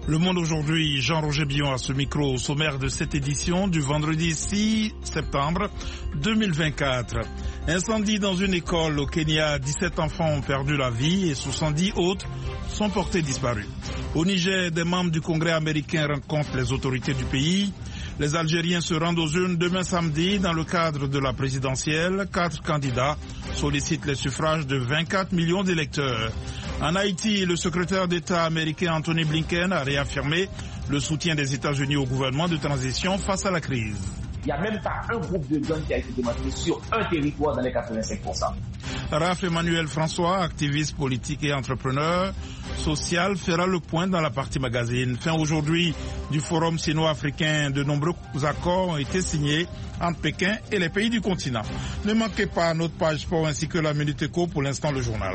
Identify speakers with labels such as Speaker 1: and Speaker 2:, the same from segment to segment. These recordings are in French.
Speaker 1: Le Monde aujourd'hui, Jean-Roger Billon à ce micro au sommaire de cette édition du vendredi 6 septembre 2024. Incendie dans une école au Kenya, 17 enfants ont perdu la vie et 70 autres sont portés disparus. Au Niger, des membres du Congrès américain rencontrent les autorités du pays. Les Algériens se rendent aux urnes demain samedi dans le cadre de la présidentielle. 4 candidats sollicitent les suffrages de 24 millions d'électeurs. En Haïti, le secrétaire d'État américain Anthony Blinken a réaffirmé le soutien des États-Unis au gouvernement de transition face à la crise.
Speaker 2: Il n'y a même pas un groupe de jeunes qui a été démantelé sur un territoire dans les 85%.
Speaker 1: Raph Emmanuel François, activiste politique et entrepreneur social, fera le point dans la partie magazine. Fin aujourd'hui du Forum sino-africain, de nombreux accords ont été signés entre Pékin et les pays du continent. Ne manquez pas notre page sport ainsi que la Minute Éco, pour l'instant le journal.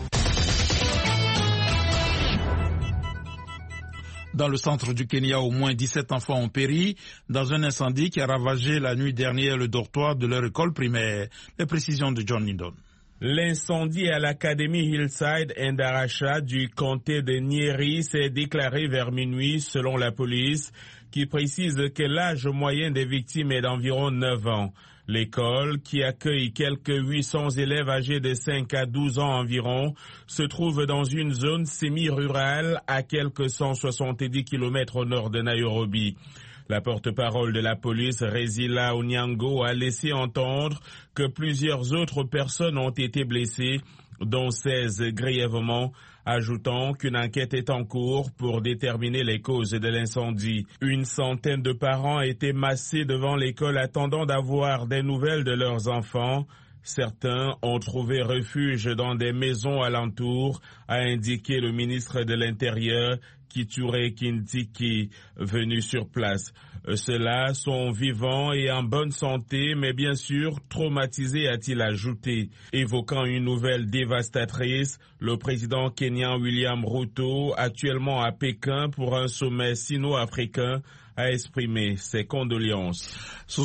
Speaker 1: Dans le centre du Kenya, au moins 17 enfants ont péri dans un incendie qui a ravagé la nuit dernière le dortoir de leur école primaire. Les précisions de John Lindon.
Speaker 3: L'incendie à l'académie Hillside Indaracha du comté de Nyeri s'est déclaré vers minuit selon la police, qui précise que l'âge moyen des victimes est d'environ 9 ans. L'école, qui accueille quelques 800 élèves âgés de 5 à 12 ans environ, se trouve dans une zone semi-rurale à quelques 170 km au nord de Nairobi. La porte-parole de la police, Rezila Onyango, a laissé entendre que plusieurs autres personnes ont été blessées, dont 16 grièvement, ajoutant qu'une enquête est en cours pour déterminer les causes de l'incendie. Une centaine de parents étaient massés devant l'école attendant d'avoir des nouvelles de leurs enfants. Certains ont trouvé refuge dans des maisons alentours, a indiqué le ministre de l'Intérieur, Kithure Kindiki, venu sur place. Ceux-là sont vivants et en bonne santé, mais bien sûr traumatisés, a-t-il ajouté. Évoquant une nouvelle dévastatrice, le président kenyan William Ruto, actuellement à Pékin pour un sommet sino-africain, a exprimé ses condoléances.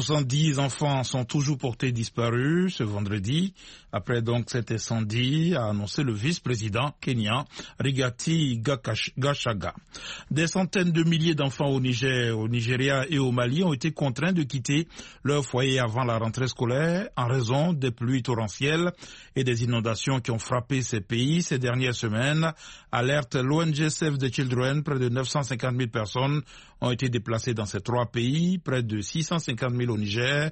Speaker 1: 70 enfants sont toujours portés disparus ce vendredi. Après donc cet incendie, a annoncé le vice-président kenyan Rigathi Gachagua. Des centaines de milliers d'enfants au Niger, au Nigeria et au Mali ont été contraints de quitter leur foyer avant la rentrée scolaire en raison des pluies torrentielles et des inondations qui ont frappé ces pays ces dernières semaines. Alerte l'ONG Save the Children, près de 950 000 personnes ont été déplacées dans ces 3 pays, près de 650 000 au Niger,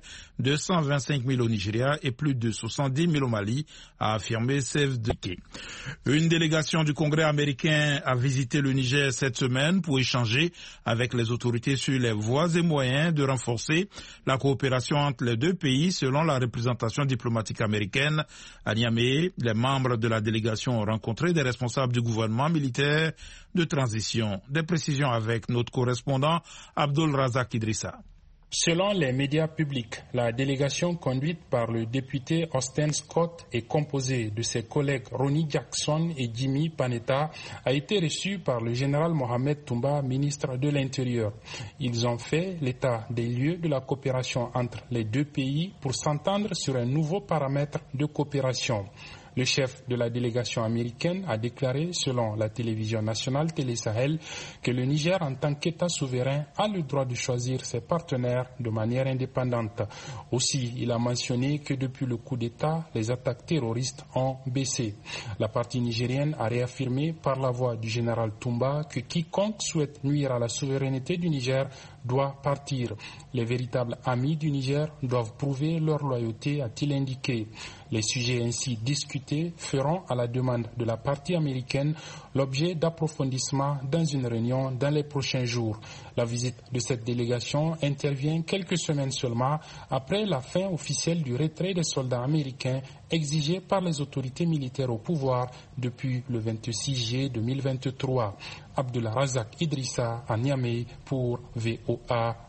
Speaker 1: 225 000 au Nigeria et plus de 70 000 au Mali, a affirmé Save the Children. Une délégation du Congrès américain a visité le Niger cette semaine pour échanger avec les autorités sur les voies et moyens de renforcer la coopération entre les 2 pays selon la représentation diplomatique américaine. À Niamey, les membres de la délégation ont rencontré des responsables du gouvernement militaire de transition. Des précisions avec notre correspondant Abdul Razak Idrissa.
Speaker 4: Selon les médias publics, la délégation conduite par le député Austin Scott est composée de ses collègues Ronnie Jackson et Jimmy Panetta, a été reçue par le général Mohamed Toumba, ministre de l'Intérieur. Ils ont fait l'état des lieux de la coopération entre les 2 pays pour s'entendre sur un nouveau paramètre de coopération. Le chef de la délégation américaine a déclaré, selon la télévision nationale Télé Sahel, que le Niger, en tant qu'État souverain, a le droit de choisir ses partenaires de manière indépendante. Aussi, il a mentionné que depuis le coup d'État, les attaques terroristes ont baissé. La partie nigérienne a réaffirmé par la voix du général Toumba que quiconque souhaite nuire à la souveraineté du Niger doit partir. Les véritables amis du Niger doivent prouver leur loyauté, a-t-il indiqué. Les sujets ainsi discutés feront, à la demande de la partie américaine, l'objet d'approfondissement dans une réunion dans les prochains jours. La visite de cette délégation intervient quelques semaines seulement après la fin officielle du retrait des soldats américains exigé par les autorités militaires au pouvoir depuis le 26 juillet 2023. Abdullah Razak Idrissa à Niamey pour VOA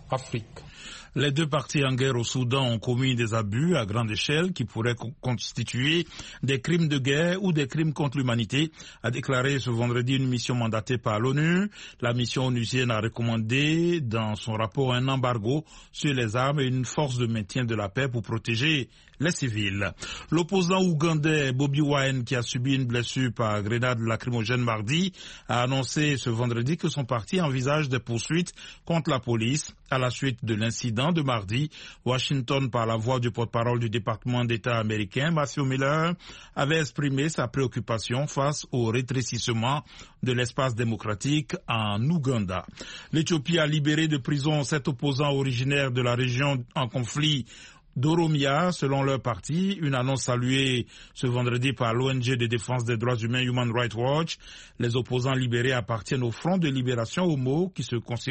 Speaker 4: Afrique.
Speaker 1: Les deux parties en guerre au Soudan ont commis des abus à grande échelle qui pourraient constituer des crimes de guerre ou des crimes contre l'humanité, a déclaré ce vendredi une mission mandatée par l'ONU. La mission onusienne a recommandé dans son rapport un embargo sur les armes et une force de maintien de la paix pour protéger les civils. L'opposant ougandais Bobi Wine, qui a subi une blessure par grenade lacrymogène mardi, a annoncé ce vendredi que son parti envisage des poursuites contre la police à la suite de l'incident de mardi. Washington, par la voix du porte-parole du département d'État américain, Matthew Miller, avait exprimé sa préoccupation face au rétrécissement de l'espace démocratique en Ouganda. L'Éthiopie a libéré de prison 7 opposants originaires de la région en conflit d'Oromia, selon leur parti, une annonce saluée ce vendredi par l'ONG de défense des droits humains Human Rights Watch. Les opposants libérés appartiennent au Front de libération Oromo, qui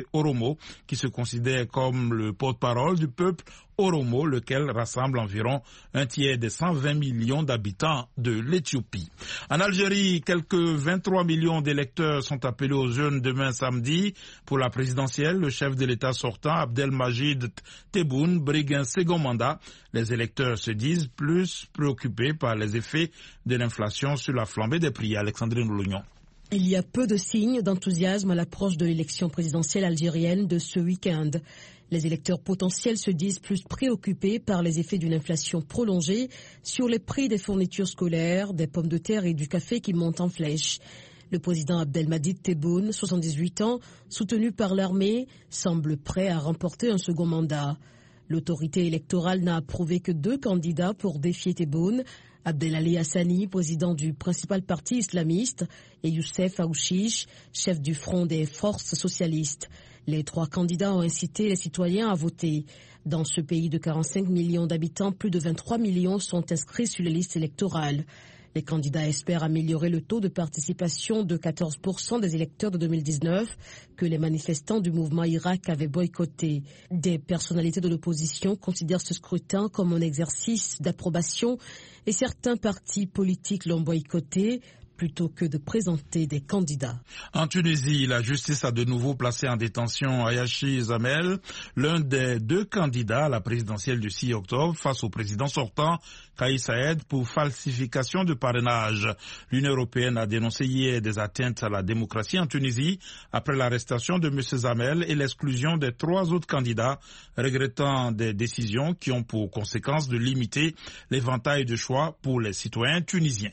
Speaker 1: se considère comme le porte-parole du peuple Oromo, lequel rassemble environ un tiers des 120 millions d'habitants de l'Éthiopie. En Algérie, quelques 23 millions d'électeurs sont appelés aux urnes demain samedi pour la présidentielle. Le chef de l'État sortant, Abdelmajid Tebboune, brigue un second mandat. Les électeurs se disent plus préoccupés par les effets de l'inflation sur la flambée des prix. Alexandrine Lougnon.
Speaker 5: Il y a peu de signes d'enthousiasme à l'approche de l'élection présidentielle algérienne de ce week-end. Les électeurs potentiels se disent plus préoccupés par les effets d'une inflation prolongée sur les prix des fournitures scolaires, des pommes de terre et du café qui montent en flèche. Le président Abdelmajid Tebboune, 78 ans, soutenu par l'armée, semble prêt à remporter un second mandat. L'autorité électorale n'a approuvé que 2 candidats pour défier Tebboune, Abdelali Hassani, président du principal parti islamiste, et Youssef Aouchiche, chef du Front des forces socialistes. Les 3 candidats ont incité les citoyens à voter. Dans ce pays de 45 millions d'habitants, plus de 23 millions sont inscrits sur les listes électorales. Les candidats espèrent améliorer le taux de participation de 14% des électeurs de 2019 que les manifestants du mouvement Irak avaient boycotté. Des personnalités de l'opposition considèrent ce scrutin comme un exercice d'approbation et certains partis politiques l'ont boycotté plutôt que de présenter des candidats.
Speaker 1: En Tunisie, la justice a de nouveau placé en détention Ayachi Zamel, l'un des 2 candidats à la présidentielle du 6 octobre face au président sortant Kais Saied pour falsification de parrainage. L'Union européenne a dénoncé hier des atteintes à la démocratie en Tunisie après l'arrestation de M. Zamel et l'exclusion des 3 autres candidats, regrettant des décisions qui ont pour conséquence de limiter l'éventail de choix pour les citoyens tunisiens.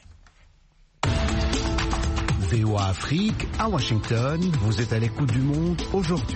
Speaker 6: VOA Afrique, à Washington, vous êtes à l'écoute du monde aujourd'hui.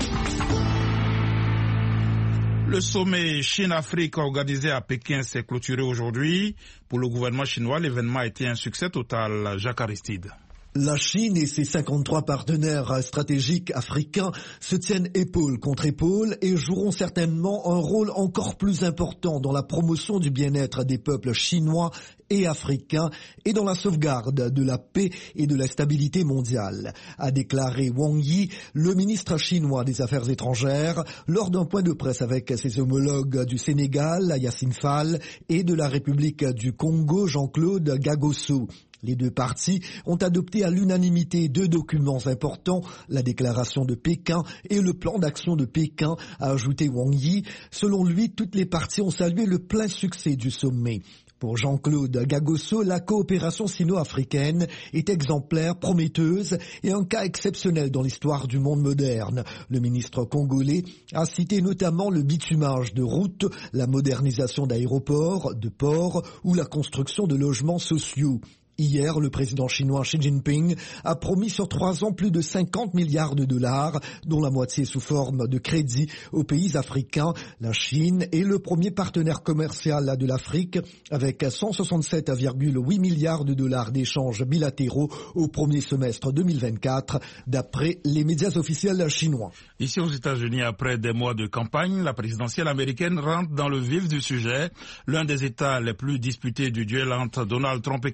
Speaker 1: Le sommet Chine-Afrique organisé à Pékin s'est clôturé aujourd'hui. Pour le gouvernement chinois, l'événement a été un succès total. Jacques Aristide.
Speaker 7: La Chine et ses 53 partenaires stratégiques africains se tiennent épaule contre épaule et joueront certainement un rôle encore plus important dans la promotion du bien-être des peuples chinois et africains et dans la sauvegarde de la paix et de la stabilité mondiale, a déclaré Wang Yi, le ministre chinois des Affaires étrangères, lors d'un point de presse avec ses homologues du Sénégal, Yassine Fall, et de la République du Congo, Jean-Claude Gagosso. Les 2 parties ont adopté à l'unanimité 2 documents importants, la déclaration de Pékin et le plan d'action de Pékin, a ajouté Wang Yi. Selon lui, toutes les parties ont salué le plein succès du sommet. Pour Jean-Claude Gagosso, la coopération sino-africaine est exemplaire, prometteuse et un cas exceptionnel dans l'histoire du monde moderne. Le ministre congolais a cité notamment le bitumage de routes, la modernisation d'aéroports, de ports ou la construction de logements sociaux. Hier, le président chinois Xi Jinping a promis sur 3 ans plus de 50 milliards de dollars, dont la moitié sous forme de crédit aux pays africains. La Chine est le premier partenaire commercial de l'Afrique, avec 167,8 milliards de dollars d'échanges bilatéraux au premier semestre 2024, d'après les médias officiels chinois.
Speaker 1: Ici aux États-Unis, après des mois de campagne, la présidentielle américaine rentre dans le vif du sujet. L'un des États les plus disputés du duel entre Donald Trump et Kamala Harris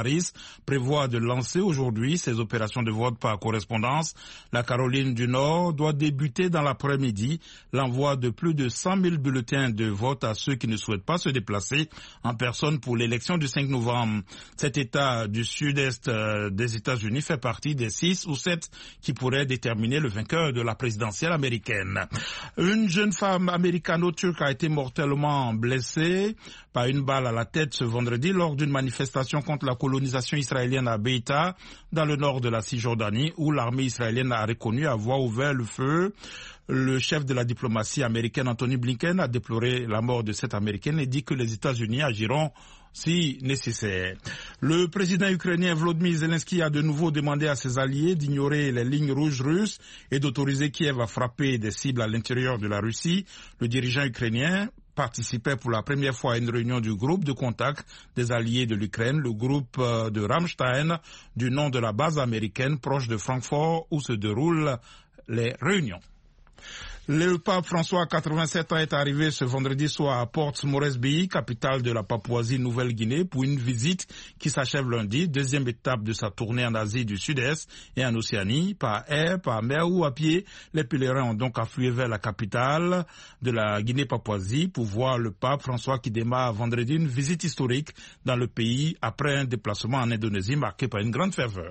Speaker 1: Harris prévoit de lancer aujourd'hui ses opérations de vote par correspondance. La Caroline du Nord doit débuter dans l'après-midi l'envoi de plus de 100 000 bulletins de vote à ceux qui ne souhaitent pas se déplacer en personne pour l'élection du 5 novembre. Cet État du sud-est des États-Unis fait partie des 6 ou 7 qui pourraient déterminer le vainqueur de la présidentielle américaine. Une jeune femme américano-turque a été mortellement blessée par une balle à la tête ce vendredi lors d'une manifestation contre la colonisation israélienne à Beïta, dans le nord de la Cisjordanie, où l'armée israélienne a reconnu avoir ouvert le feu. Le chef de la diplomatie américaine, Anthony Blinken, a déploré la mort de cette Américaine et dit que les États-Unis agiront si nécessaire. Le président ukrainien Volodymyr Zelensky a de nouveau demandé à ses alliés d'ignorer les lignes rouges russes et d'autoriser Kiev à frapper des cibles à l'intérieur de la Russie. Le dirigeant ukrainien participait pour la première fois à une réunion du groupe de contact des alliés de l'Ukraine, le groupe de Ramstein, du nom de la base américaine proche de Francfort où se déroulent les réunions. Le pape François, 87 ans, est arrivé ce vendredi soir à Port Moresby, capitale de la Papouasie-Nouvelle-Guinée, pour une visite qui s'achève lundi, deuxième étape de sa tournée en Asie du Sud-Est et en Océanie. Par air, par mer ou à pied, les pèlerins ont donc afflué vers la capitale de la Guinée-Papouasie pour voir le pape François qui démarre vendredi une visite historique dans le pays après un déplacement en Indonésie marqué par une grande ferveur.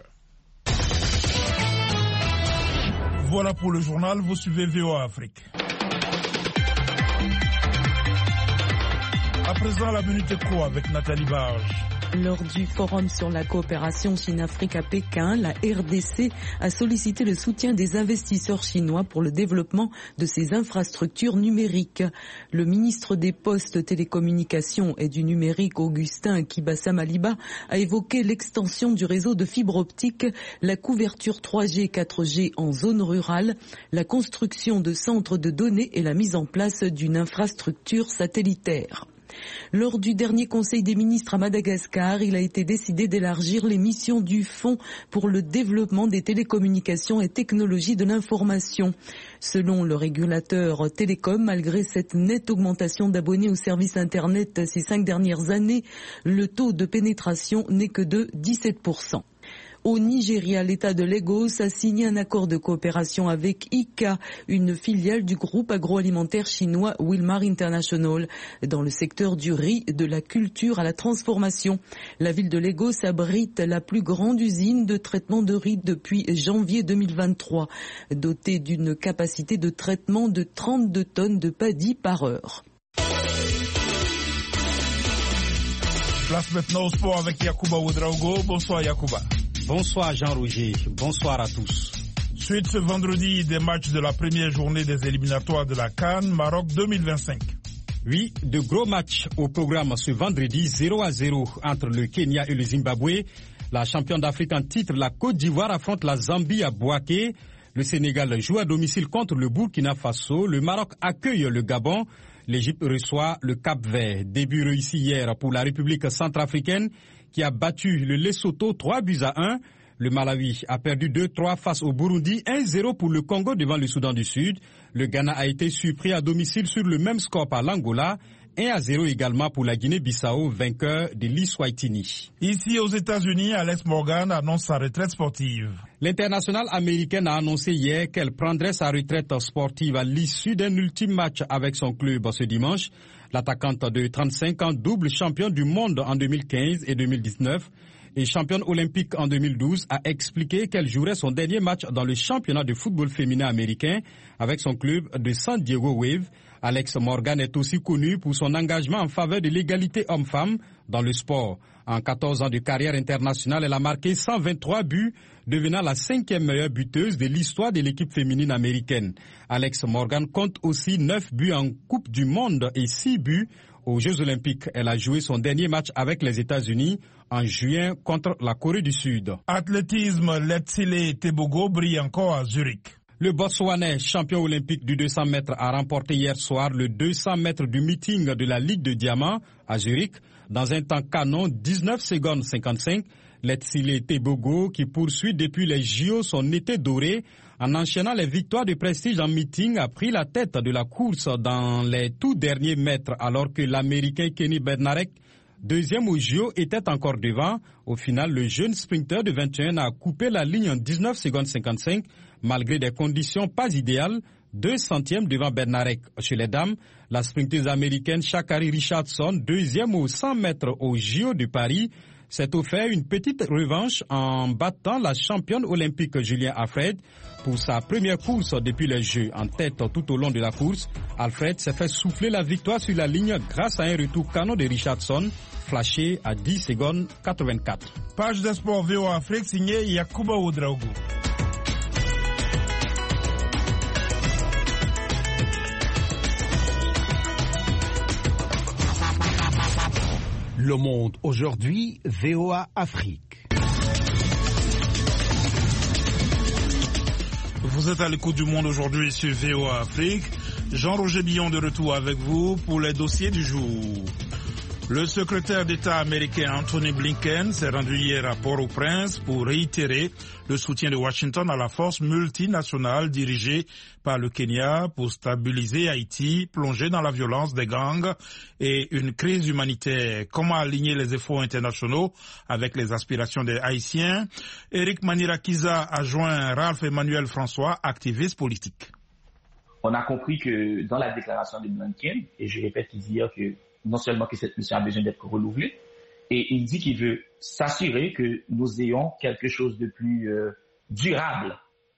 Speaker 1: Voilà pour le journal, vous suivez VOA Afrique. À présent, la Minute Éco avec Nathalie Barge.
Speaker 8: Lors du forum sur la coopération Chine-Afrique à Pékin, la RDC a sollicité le soutien des investisseurs chinois pour le développement de ses infrastructures numériques. Le ministre des Postes, Télécommunications et du Numérique, Augustin Kibassa Maliba, a évoqué l'extension du réseau de fibre optique, la couverture 3G, 4G en zone rurale, la construction de centres de données et la mise en place d'une infrastructure satellitaire. Lors du dernier Conseil des ministres à Madagascar, il a été décidé d'élargir les missions du Fonds pour le développement des télécommunications et technologies de l'information. Selon le régulateur Télécom, malgré cette nette augmentation d'abonnés au service Internet ces 5 dernières années, le taux de pénétration n'est que de 17%. Au Nigeria, l'État de Lagos a signé un accord de coopération avec ICA, une filiale du groupe agroalimentaire chinois Wilmar International, dans le secteur du riz, de la culture à la transformation. La ville de Lagos abrite la plus grande usine de traitement de riz depuis janvier 2023, dotée d'une capacité de traitement de 32 tonnes de paddy par heure.
Speaker 1: Place maintenant au sport avec Yacouba Ouedraogo. Bonsoir Yacouba.
Speaker 9: Bonsoir Jean-Roger, bonsoir à tous.
Speaker 1: Suite ce vendredi des matchs de la première journée des éliminatoires de la CAN Maroc 2025.
Speaker 9: Oui, de gros matchs au programme ce vendredi, 0-0 entre le Kenya et le Zimbabwe. La championne d'Afrique en titre, la Côte d'Ivoire, affronte la Zambie à Bouaké. Le Sénégal joue à domicile contre le Burkina Faso. Le Maroc accueille le Gabon. L'Égypte reçoit le Cap-Vert. Début réussi hier pour la République centrafricaine qui a battu le Lesotho 3-1. Le Malawi a perdu 2-3 face au Burundi, 1-0 pour le Congo devant le Soudan du Sud. Le Ghana a été surpris à domicile sur le même score par l'Angola. 1-0 également pour la Guinée-Bissau, vainqueur de l'Eswatini.
Speaker 1: Ici aux États-Unis, Alex Morgan annonce sa retraite sportive.
Speaker 9: L'internationale américaine a annoncé hier qu'elle prendrait sa retraite sportive à l'issue d'un ultime match avec son club ce dimanche. L'attaquante de 35 ans, double championne du monde en 2015 et 2019 et championne olympique en 2012, a expliqué qu'elle jouerait son dernier match dans le championnat de football féminin américain avec son club de San Diego Wave. Alex Morgan est aussi connu pour son engagement en faveur de l'égalité homme-femme dans le sport. En 14 ans de carrière internationale, elle a marqué 123 buts, devenant la 5e meilleure buteuse de l'histoire de l'équipe féminine américaine. Alex Morgan compte aussi 9 buts en Coupe du Monde et 6 buts aux Jeux Olympiques. Elle a joué son dernier match avec les États-Unis en juin contre la Corée du Sud.
Speaker 1: Athlétisme, Letsile Tebogo brille encore à Zurich.
Speaker 9: Le Botswanais, champion olympique du 200 mètres, a remporté hier soir le 200 mètres du meeting de la Ligue de Diamant à Zurich dans un temps canon 19 secondes 55. Letsile Tebogo, qui poursuit depuis les JO son été doré, en enchaînant les victoires de prestige en meeting, a pris la tête de la course dans les tout derniers mètres alors que l'Américain Kenny Bednarek deuxième au JO, était encore devant. Au final, le jeune sprinter de 21 a coupé la ligne en 19 secondes 55, malgré des conditions pas idéales. 2 centièmes devant Bernarek. Chez les dames, la sprinteuse américaine Sha'Carri Richardson, deuxième aux 100 mètres au JO de Paris, s'est offert une petite revanche en battant la championne olympique Julien Alfred pour sa première course depuis les Jeux. En tête tout au long de la course, Alfred s'est fait souffler la victoire sur la ligne grâce à un retour canon de Richardson, flashé à 10 secondes 84.
Speaker 1: Page de sport VOA Afrique signée Yakuba Ouedraogo.
Speaker 6: Le Monde aujourd'hui, VOA Afrique.
Speaker 1: Vous êtes à l'écoute du Monde aujourd'hui sur VOA Afrique. Jean-Roger Billon de retour avec vous pour les dossiers du jour. Le secrétaire d'État américain Anthony Blinken s'est rendu hier à Port-au-Prince pour réitérer le soutien de Washington à la force multinationale dirigée par le Kenya pour stabiliser Haïti, plongé dans la violence des gangs et une crise humanitaire. Comment aligner les efforts internationaux avec les aspirations des Haïtiens? Eric Manirakiza a joint Ralph Emmanuel François, activiste politique.
Speaker 2: On a compris que dans la déclaration de Blinken, et je répète hier que non seulement que cette mission a besoin d'être renouvelée, et il dit qu'il veut s'assurer que nous ayons quelque chose de plus durable.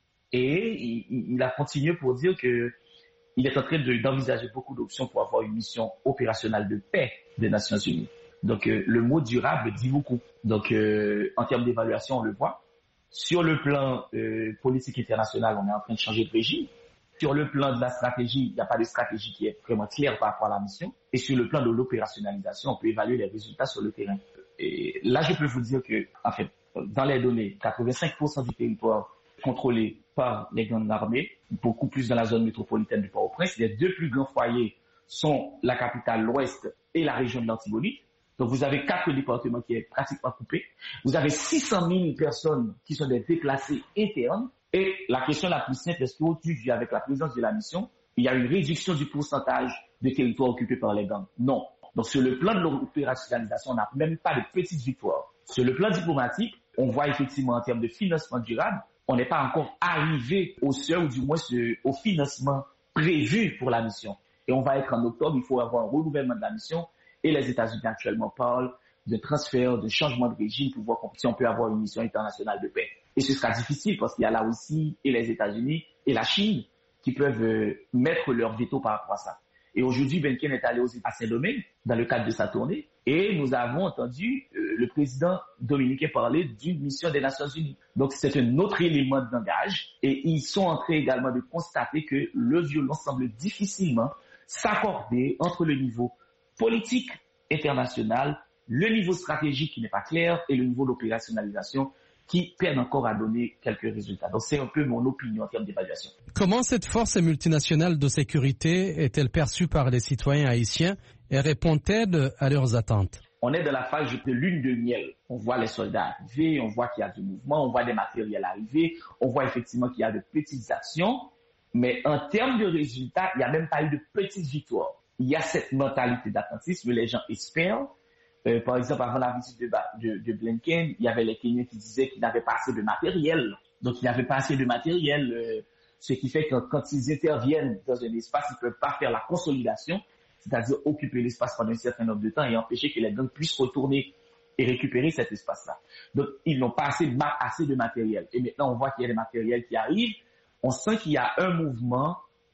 Speaker 2: Et il a continué pour dire que il est en train d'envisager beaucoup d'options pour avoir une mission opérationnelle de paix des Nations Unies. Donc le mot durable dit beaucoup. Donc en termes d'évaluation, on le voit. Sur le plan politique international, on est en train de changer de régime. Sur le plan de la stratégie, il n'y a pas de stratégie qui est vraiment claire par rapport à la mission. Et sur le plan de l'opérationnalisation, on peut évaluer les résultats sur le terrain. Et là, je peux vous dire que, en fait, dans les données, 85% du territoire contrôlé par les gangs armés, beaucoup plus dans la zone métropolitaine de Port-au-Prince. Les 2 plus grands foyers sont la capitale, l'Ouest, et la région de l'Antibonite. Donc, vous avez 4 départements qui est pratiquement coupés. Vous avez 600 000 personnes qui sont des déplacés internes. Et la question la plus simple, est-ce qu'aujourd'hui, avec la présence de la mission, il y a une réduction du pourcentage de territoires occupés par les gangs? Non. Donc, sur le plan de l'opérationnalisation, on n'a même pas de petites victoires. Sur le plan diplomatique, on voit effectivement en termes de financement durable, on n'est pas encore arrivé au seuil, ou du moins au financement prévu pour la mission. Et on va être en octobre, il faut avoir un renouvellement de la mission. Et les États-Unis actuellement parlent de transfert, de changement de régime pour voir si on peut avoir une mission internationale de paix. Et ce sera difficile parce qu'il y a la Russie et les États-Unis et la Chine qui peuvent mettre leur veto par rapport à ça. Et aujourd'hui, Blinken est allé à Saint-Domingue dans le cadre de sa tournée et nous avons entendu le président dominicain parler d'une mission des Nations Unies. Donc c'est un autre élément de langage et ils sont en train également de constater que le violence semble difficilement s'accorder entre le niveau politique international, le niveau stratégique qui n'est pas clair et le niveau d'opérationnalisation qui peinent encore à donner quelques résultats. Donc c'est un peu mon opinion en termes d'évaluation.
Speaker 10: Comment cette force multinationale de sécurité est-elle perçue par les citoyens haïtiens et répond-elle à leurs attentes?
Speaker 2: On est dans la phase de lune de miel. On voit les soldats arriver, on voit qu'il y a du mouvement, on voit des matériels arriver, on voit effectivement qu'il y a de petites actions, mais en termes de résultats, il n'y a même pas eu de petites victoires. Il y a cette mentalité d'attentisme, les gens espèrent. Par exemple, avant la visite de Blinken, il y avait les Kenyans qui disaient qu'ils n'avaient pas assez de matériel. Donc, ils n'avaient pas assez de matériel, ce qui fait que quand ils interviennent dans un espace, ils ne peuvent pas faire la consolidation, c'est-à-dire occuper l'espace pendant un certain nombre de temps et empêcher que les gangs puissent retourner et récupérer cet espace-là. Donc, ils n'ont pas assez de matériel. Et maintenant, on voit qu'il y a des matériels qui arrivent. On sent qu'il y a un mouvement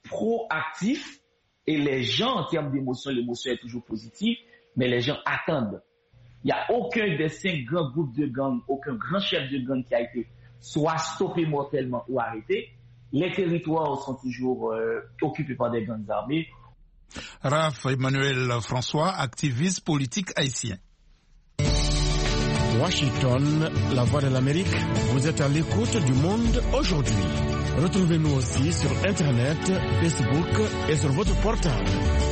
Speaker 2: proactif et les gens, en termes d'émotion, l'émotion est toujours positive, mais les gens attendent. Il n'y a aucun des 5 grands groupes de gangs, aucun grand chef de gang qui a été soit stoppé mortellement ou arrêté. Les territoires sont toujours occupés par des gangs armés.
Speaker 1: Raph Emmanuel François, activiste politique haïtien.
Speaker 11: Washington, la voix de l'Amérique, vous êtes à l'écoute du Monde aujourd'hui. Retrouvez-nous aussi sur Internet, Facebook et sur votre portable.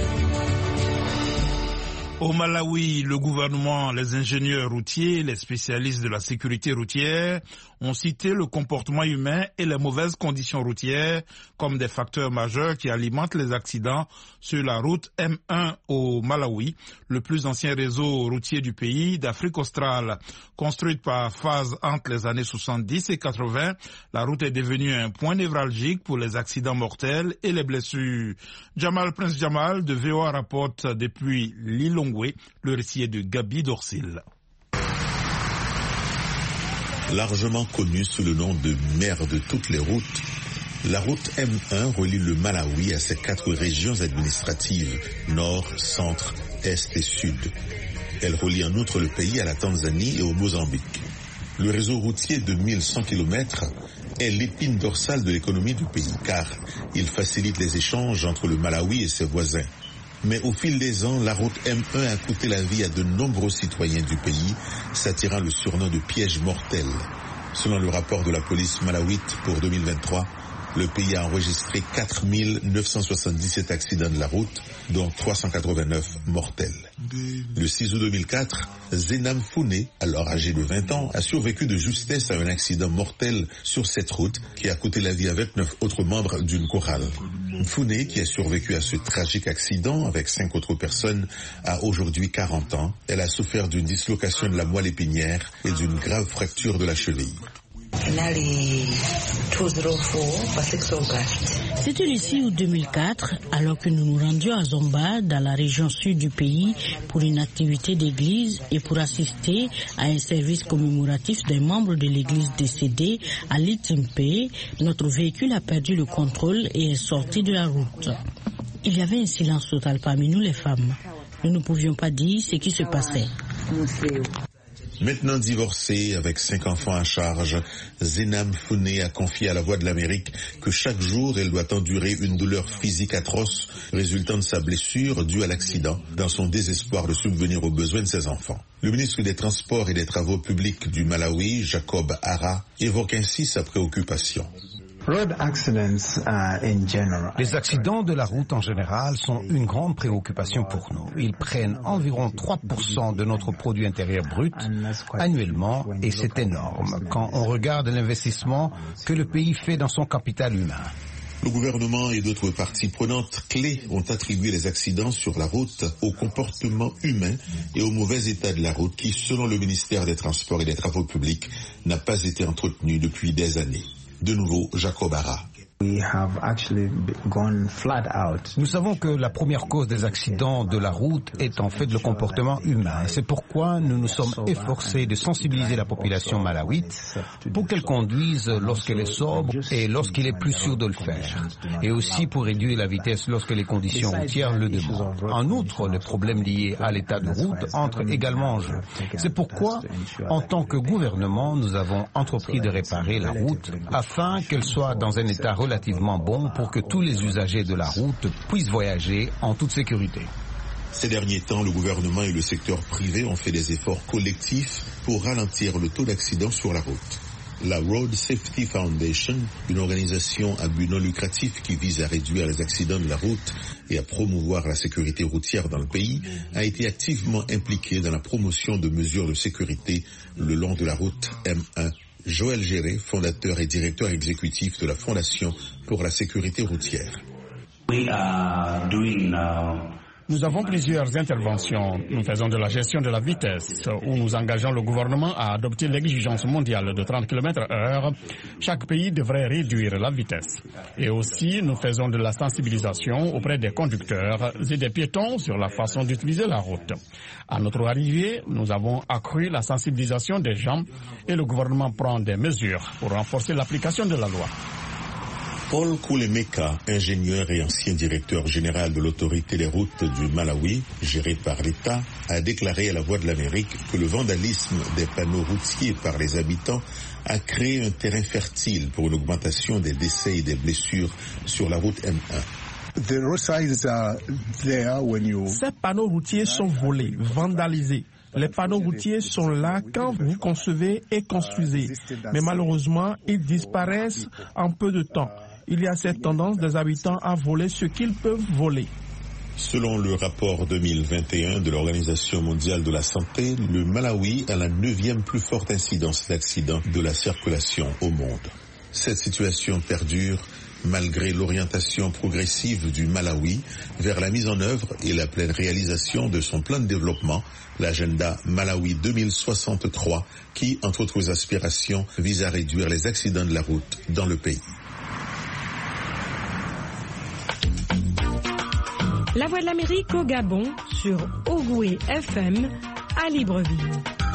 Speaker 1: Au Malawi, le gouvernement, les ingénieurs routiers, les spécialistes de la sécurité routière ont cité le comportement humain et les mauvaises conditions routières comme des facteurs majeurs qui alimentent les accidents sur la route M1 au Malawi, le plus ancien réseau routier du pays d'Afrique australe. Construite par phase entre les années 70 et 80, la route est devenue un point névralgique pour les accidents mortels et les blessures. Prince Jamal de VOA rapporte depuis Lilongwe, le récit de Gabi Dorsil.
Speaker 12: Largement connue sous le nom de mère de toutes les routes, la route M1 relie le Malawi à ses 4 régions administratives, nord, centre, est et sud. Elle relie en outre le pays à la Tanzanie et au Mozambique. Le réseau routier de 1100 km est l'épine dorsale de l'économie du pays, car il facilite les échanges entre le Malawi et ses voisins. Mais au fil des ans, la route M1 a coûté la vie à de nombreux citoyens du pays, s'attirant le surnom de piège mortel. Selon le rapport de la police malawite pour 2023, le pays a enregistré 4 977 accidents de la route, dont 389 mortels. Le 6 août 2004, Zenam Fune, alors âgé de 20 ans, a survécu de justesse à un accident mortel sur cette route qui a coûté la vie à 29 autres membres d'une chorale. Fune, qui a survécu à ce tragique accident avec 5 autres personnes, a aujourd'hui 40 ans. Elle a souffert d'une dislocation de la moelle épinière et d'une grave fracture de la cheville.
Speaker 13: C'était le 6 août 2004, alors que nous nous rendions à Zomba, dans la région sud du pays, pour une activité d'église et pour assister à un service commémoratif d'un membre de l'église décédé à Litimpe. Notre véhicule a perdu le contrôle et est sorti de la route. Il y avait un silence total parmi nous les femmes. Nous ne pouvions pas dire ce qui se passait.
Speaker 12: Maintenant divorcée, avec 5 enfants à charge, Zenam Fune a confié à la Voix de l'Amérique que chaque jour, elle doit endurer une douleur physique atroce résultant de sa blessure due à l'accident, dans son désespoir de subvenir aux besoins de ses enfants. Le ministre des Transports et des Travaux publics du Malawi, Jacob Ara, évoque ainsi sa préoccupation.
Speaker 14: Les accidents de la route en général sont une grande préoccupation pour nous. Ils prennent environ 3% de notre produit intérieur brut annuellement et c'est énorme quand on regarde l'investissement que le pays fait dans son capital humain.
Speaker 12: Le gouvernement et d'autres parties prenantes clés ont attribué les accidents sur la route au comportement humain et au mauvais état de la route qui, selon le ministère des Transports et des Travaux publics, n'a pas été entretenu depuis des années. De nouveau, Jacob Ara.
Speaker 14: Nous savons que la première cause des accidents de la route est en fait le comportement humain. C'est pourquoi nous nous sommes efforcés de sensibiliser la population malawite pour qu'elle conduise lorsqu'elle est sobre et lorsqu'il est plus sûr de le faire. Et aussi pour réduire la vitesse lorsque les conditions routières le demandent. En outre, les problèmes liés à l'état de route entrent également en jeu. C'est pourquoi, en tant que gouvernement, nous avons entrepris de réparer la route afin qu'elle soit dans un état relativement bon pour que tous les usagers de la route puissent voyager en toute sécurité.
Speaker 12: Ces derniers temps, le gouvernement et le secteur privé ont fait des efforts collectifs pour ralentir le taux d'accidents sur la route. La Road Safety Foundation, une organisation à but non lucratif qui vise à réduire les accidents de la route et à promouvoir la sécurité routière dans le pays, a été activement impliquée dans la promotion de mesures de sécurité le long de la route M1. Joël Géré, fondateur et directeur exécutif de la Fondation pour la sécurité routière.
Speaker 15: Nous avons plusieurs interventions. Nous faisons de la gestion de la vitesse, où nous engageons le gouvernement à adopter l'exigence mondiale de 30 km/h. Chaque pays devrait réduire la vitesse. Et aussi, nous faisons de la sensibilisation auprès des conducteurs et des piétons sur la façon d'utiliser la route. À notre arrivée, nous avons accru la sensibilisation des gens et le gouvernement prend des mesures pour renforcer l'application de la loi.
Speaker 12: Paul Koulemeka, ingénieur et ancien directeur général de l'autorité des routes du Malawi, gérée par l'État, a déclaré à la Voix de l'Amérique que le vandalisme des panneaux routiers par les habitants a créé un terrain fertile pour une augmentation des décès et des blessures sur la route M1.
Speaker 16: Ces panneaux routiers sont volés, vandalisés. Les panneaux routiers sont là quand vous concevez et construisez. Mais malheureusement, ils disparaissent en peu de temps. Il y a cette tendance des habitants à voler ce qu'ils peuvent voler.
Speaker 12: Selon le rapport 2021 de l'Organisation mondiale de la santé, le Malawi a la 9e plus forte incidence d'accidents de la circulation au monde. Cette situation perdure malgré l'orientation progressive du Malawi vers la mise en œuvre et la pleine réalisation de son plan de développement, l'agenda Malawi 2063, qui, entre autres aspirations, vise à réduire les accidents de la route dans le pays.
Speaker 5: La Voix de l'Amérique au Gabon sur Ogoué FM à Libreville.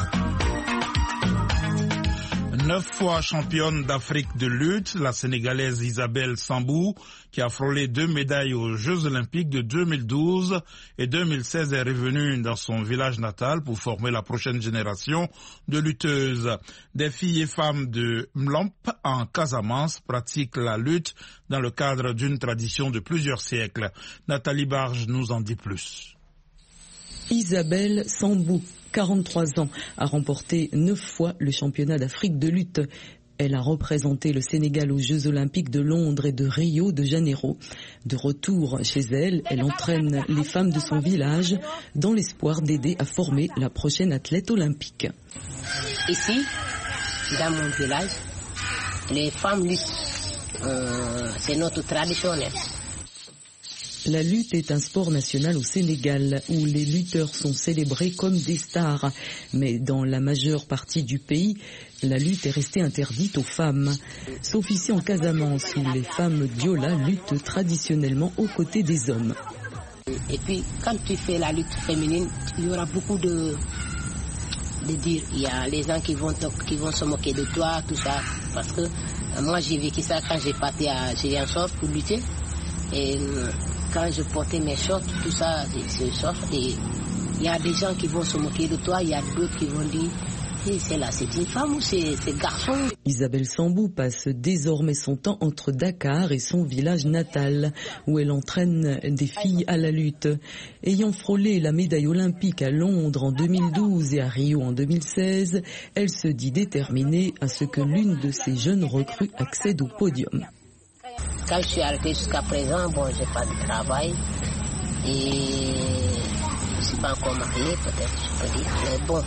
Speaker 1: 9 fois championne d'Afrique de lutte, la Sénégalaise Isabelle Sambou, qui a frôlé 2 médailles aux Jeux Olympiques de 2012 et 2016, est revenue dans son village natal pour former la prochaine génération de lutteuses. Des filles et femmes de Mlomp en Casamance pratiquent la lutte dans le cadre d'une tradition de plusieurs siècles. Nathalie Barge nous en dit plus.
Speaker 8: Isabelle Sambou, 43 ans, a remporté 9 fois le championnat d'Afrique de lutte. Elle a représenté le Sénégal aux Jeux Olympiques de Londres et de Rio de Janeiro. De retour chez elle, elle entraîne les femmes de son village dans l'espoir d'aider à former la prochaine athlète olympique.
Speaker 17: Ici, dans mon village, les femmes luttent. C'est notre tradition.
Speaker 8: La lutte est un sport national au Sénégal où les lutteurs sont célébrés comme des stars. Mais dans la majeure partie du pays, la lutte est restée interdite aux femmes. Sauf ici en Casamance où les femmes Diola luttent traditionnellement aux côtés des hommes.
Speaker 17: Et puis quand tu fais la lutte féminine, il y aura beaucoup de dire. Il y a les gens qui vont se moquer de toi, tout ça. Parce que moi j'ai vécu ça quand j'ai parti à Gériançon pour lutter. Et quand je portais mes shorts, tout ça, ces shorts, et il y a des gens qui vont se moquer de toi, il y a d'autres qui vont dire c'est une femme ou c'est garçon.
Speaker 8: Isabelle Sambou passe désormais son temps entre Dakar et son village natal, où elle entraîne des filles à la lutte. Ayant frôlé la médaille olympique à Londres en 2012 et à Rio en 2016, elle se dit déterminée à ce que l'une de ces jeunes recrues accède au podium.
Speaker 17: Quand je suis arrêtée jusqu'à présent, j'ai pas de travail et je suis pas encore mariée, peut-être, je peux dire. Mais bon,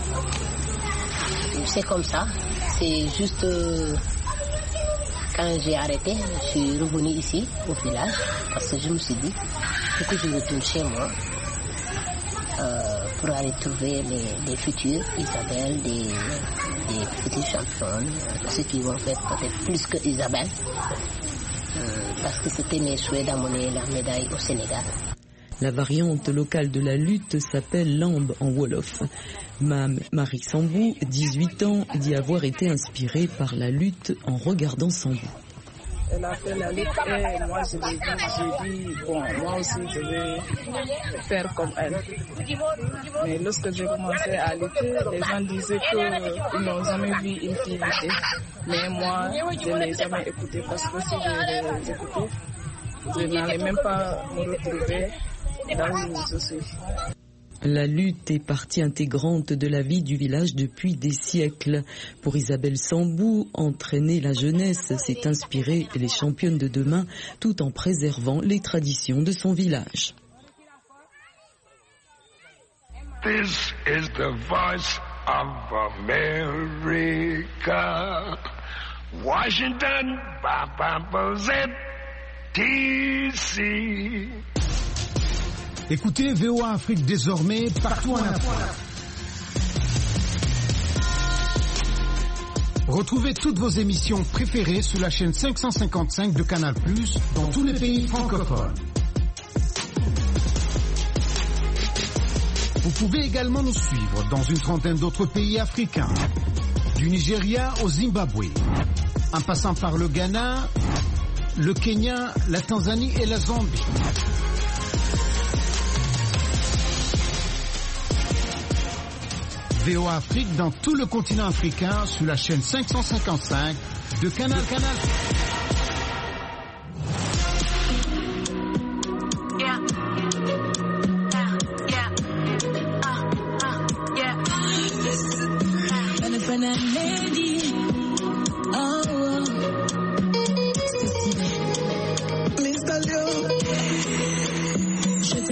Speaker 17: c'est comme ça. C'est juste quand j'ai arrêté, je suis revenue ici, au village, parce que je me suis dit, il faut que je retourne chez moi pour aller trouver les futurs Isabelle, des petits champions, ceux qui vont faire peut-être plus que Isabelle. Parce que c'était mes souhaits d'amener la médaille au Sénégal.
Speaker 8: La variante locale de la lutte s'appelle lambe en wolof. Marie Sambou, 18 ans, dit avoir été inspirée par la lutte en regardant Sambou.
Speaker 18: Elle a fait la lutte et moi j'ai dit moi aussi je vais faire comme elle. Mais lorsque j'ai commencé à lutter, les gens disaient qu'ils n'ont jamais vu une fille lutter. Mais moi, je ne l'ai jamais écouté parce que si je les écoutais, je n'allais même pas me retrouver là où je suis.
Speaker 8: La lutte est partie intégrante de la vie du village depuis des siècles. Pour Isabelle Sambou, entraîner la jeunesse, c'est inspirer les championnes de demain tout en préservant les traditions de son village.
Speaker 19: This is the voice of America. Washington, DC.
Speaker 14: Écoutez VOA Afrique désormais partout en Afrique. Retrouvez toutes vos émissions préférées sur la chaîne 555 de Canal+, dans tous les pays francophones. Vous pouvez également nous suivre dans une trentaine d'autres pays africains, du Nigeria au Zimbabwe, en passant par le Ghana, le Kenya, la Tanzanie et la Zambie. VOA Afrique dans tout le continent africain sur la chaîne 555 de Canal+.
Speaker 20: Je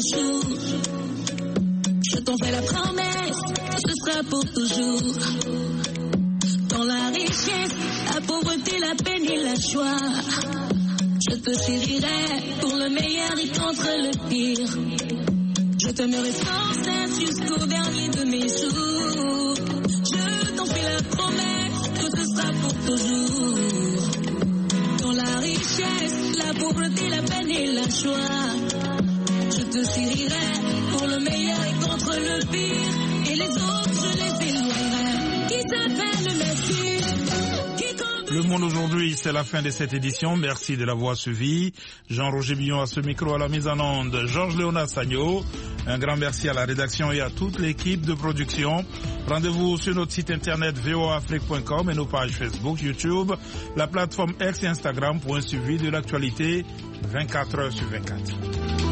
Speaker 20: jour. Je t'en fais la promesse, ce sera pour toujours. Dans la richesse, la pauvreté, la peine et la joie, je te chérirai pour le meilleur et contre le pire. Je t'aimerai sans cesse jusqu'au dernier de mes jours. Je t'en fais la promesse que ce sera pour toujours. Dans la richesse, la pauvreté, la peine et la joie, je te chérirai pour le meilleur et contre le pire. Et les autres, je les éloignerai. Qui s'appelle Messie?
Speaker 1: Le Monde aujourd'hui, c'est la fin de cette édition. Merci de l'avoir suivi. Jean-Roger Billon à ce micro, à la mise en onde, Georges Léonard Sagno. Un grand merci à la rédaction et à toute l'équipe de production. Rendez-vous sur notre site internet voaafrique.com et nos pages Facebook, YouTube, la plateforme X et Instagram pour un suivi de l'actualité 24 heures sur 24.